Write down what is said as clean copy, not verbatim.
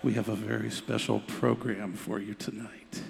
we have a very special program for you tonight.